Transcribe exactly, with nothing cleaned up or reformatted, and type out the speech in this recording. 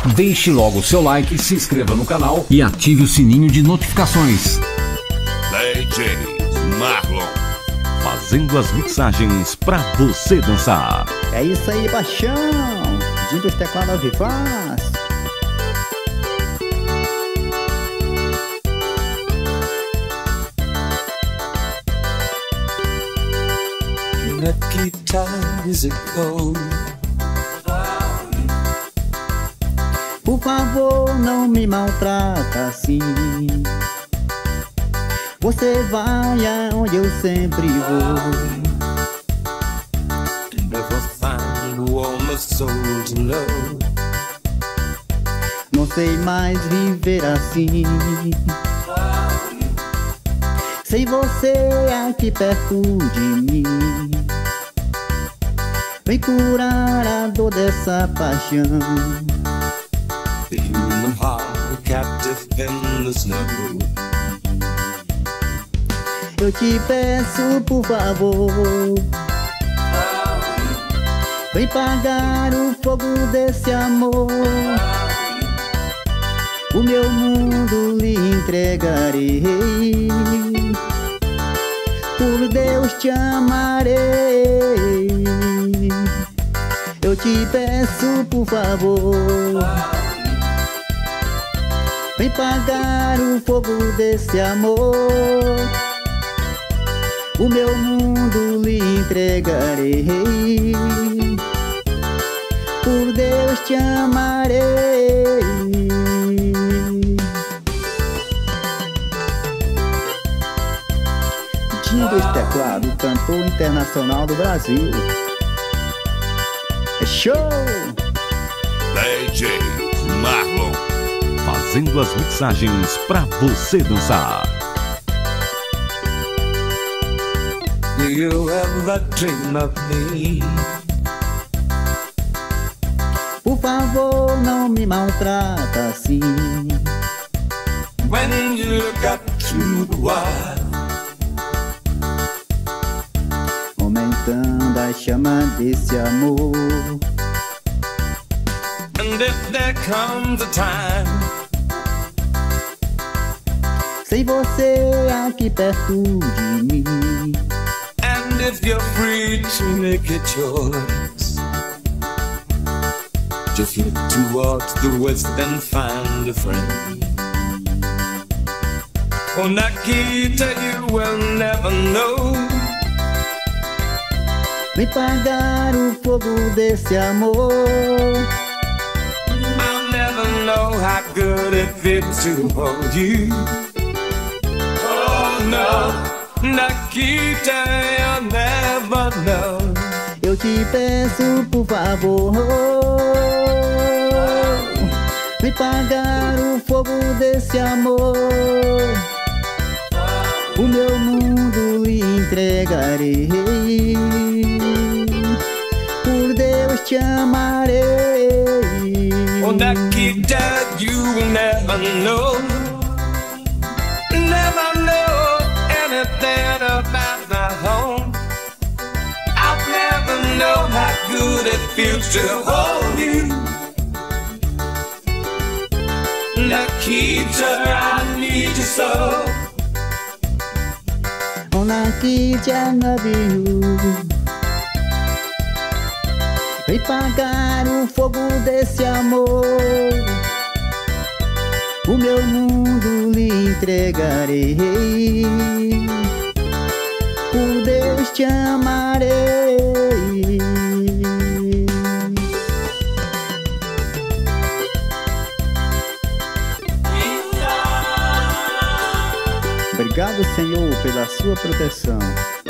Deixe logo o seu like, se inscreva no canal e ative o sininho de notificações. D J Marlon, fazendo as mixagens pra você dançar. É isso aí, paixão. Pedindo os teclados ao vivaz. Lucky times ago. Por favor, não me maltrata assim. Você vai aonde eu sempre vou. Never find a warmer soul to know. Não sei mais viver assim. Sem você aqui perto de mim. Vem curar a dor dessa paixão. The human heart captive in the snow. Eu te peço por favor, vem pagar o fogo desse amor. O meu mundo lhe entregarei. Por Deus te amarei. Eu te peço por favor, vem pagar o fogo desse amor. O meu mundo lhe entregarei. Por Deus te amarei. Dindos Teclado, cantor internacional do Brasil. É show! D J Marlon, fazendo as mixagens pra você dançar. Do you ever dream of me? Por favor, não me maltrata assim. When you look up through the wire, aumentando a chama desse amor. and if there comes a time Sem você aqui perto de mim. and if you're free to make it yours, just look towards the west and find a friend. Oh, Nikita, you will never know. Vem pagar o fogo desse amor. I'll never know how good it feels to hold you. Oh no, Nikita, you'll never know. Eu te peço por favor, vem pagar o fogo desse amor. O meu mundo lhe entregarei. Por Deus te amarei. Oh, Nikita, you will never know. Never know anything about my home. I'll never know how good it feels to hold you. Nikita, I need you so. Oh, Nikita, I love you. Vem pagar o fogo desse amor. O meu mundo lhe entregarei. Por Deus te amarei. Obrigado, Senhor, pela sua proteção.